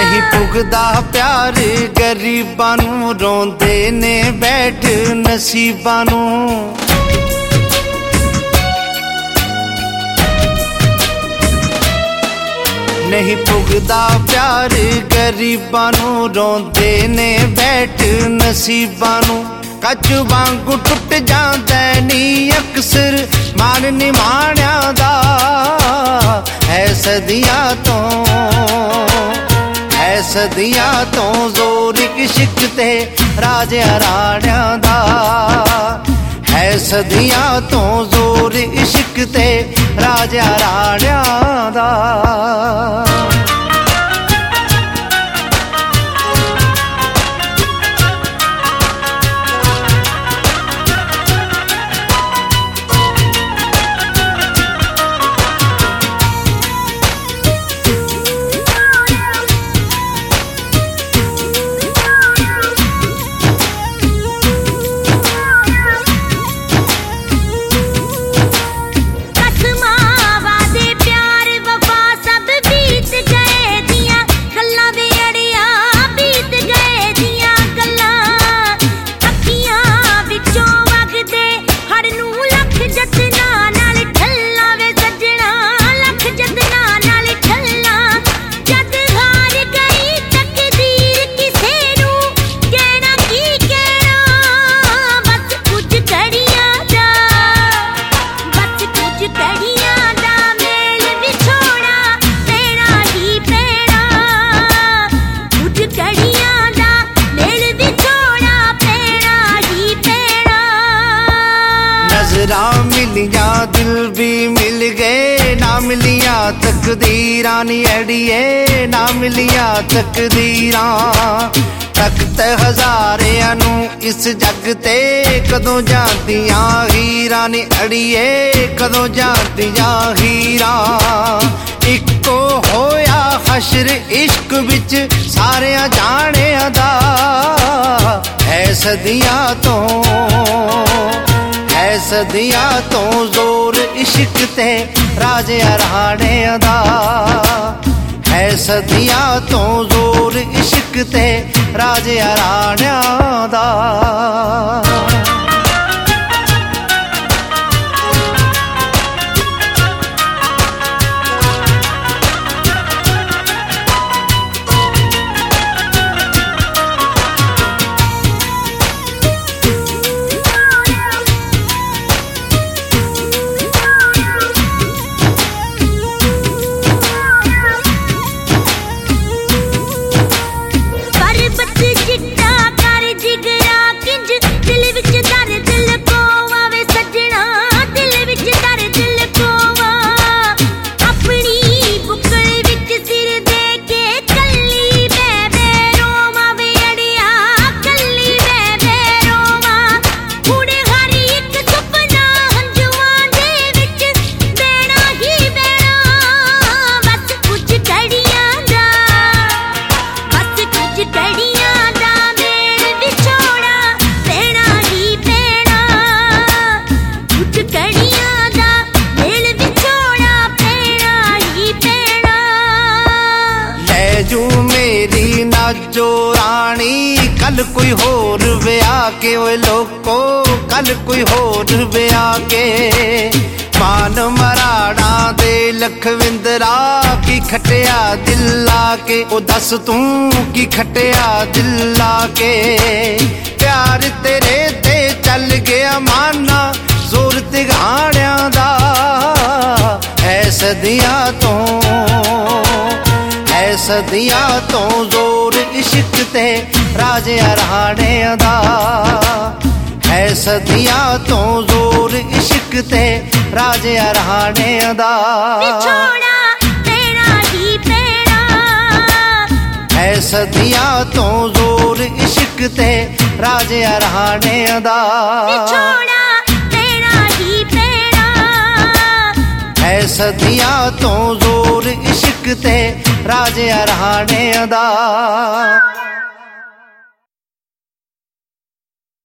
नहीं पुगदा प्यार गरीबां नूं, रोंदे ने बैठ नसीबां नूं। नहीं पुगदा प्यार गरीबां नूं, रोंदे ने बैठ नसीबां नूं। कच वांगू टुट जांदा नी अक्सर मान निमाणियां दा, है सदियां तो जोर इश्क ते राजे राणियां दा, है सदियां तो जोर इश्क ते राजे राणियां दा। मिलिया दिल भी मिल गए, ना मिलिया तकदीरां नी अड़िए, ना मिलिया तकदीरां। तख्त हज़ारियां नू इस जग ते कदों जांदियां हीरां नी अड़िए, कदों जांदियां हीरां। इक्को होया हशर इश्क विच सारियां जाणियां दा, है सदियां तो सदियां तो जोर इश्क ते राजे राणियां दा, है सदियां तो जोर इश्क ते राजे राणियां दा। जो रानी कल कोई होर ब्याह के, ओए लोको कल कोई होर ब्याह के। मान मराड़ा दे लखविंदरा की खटिया दिल लाके, ओ दस तू की खटिया दिल लाके। प्यार तेरे ते चल गया माना जोर तिगाड़ियां दा, है सदियां तो सदियां तो जोर इश्क ते राजे राणियां दा, है सदियां तो जोर इश्क ते राजे राणियां दा। विछोड़ा तेरा ही पैड़ा, है सदियां तो जोर इश्क ते राजे राणियां दा। विछोड़ा तेरा ही पैड़ा, है सदियां तो जोर इश्क ते राजे राणियां दा।